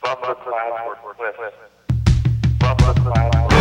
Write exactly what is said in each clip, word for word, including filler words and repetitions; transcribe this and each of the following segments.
Bumper clouds were cliff. Bumper clouds were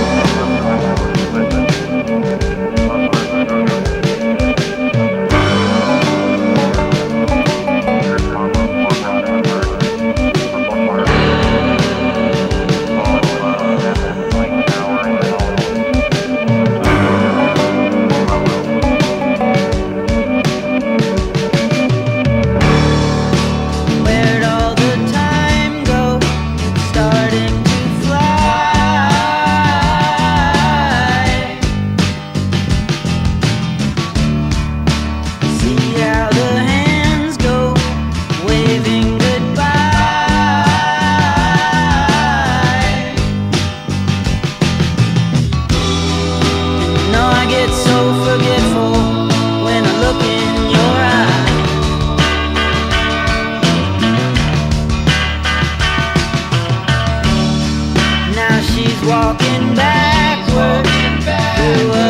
walking backward through a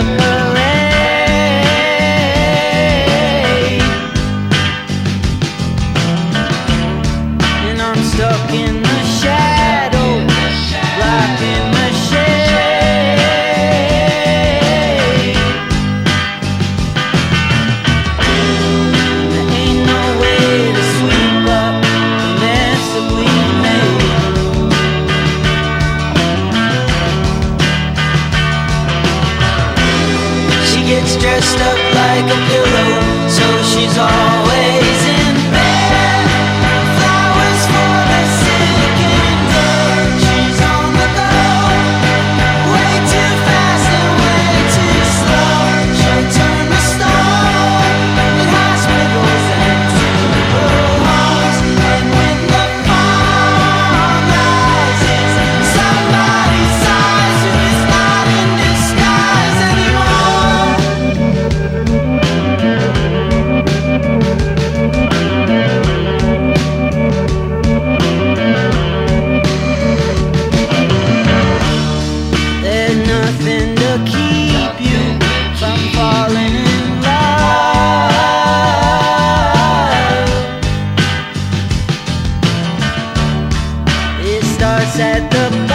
parade, and I'm stuck in the shadow, blocking the shade. There ain't no way to sweep up the mess that we made. Gets dressed up like a pillow, so she's always in bed. Flowers for the sick and dead. She's on the go, way too fast and way too slow. She'll turn to stone in hospitals and funeral homes. And when the fall rises, somebody sighs who is not in disguise anymore. There's nothing to keep you from falling in love. It starts at the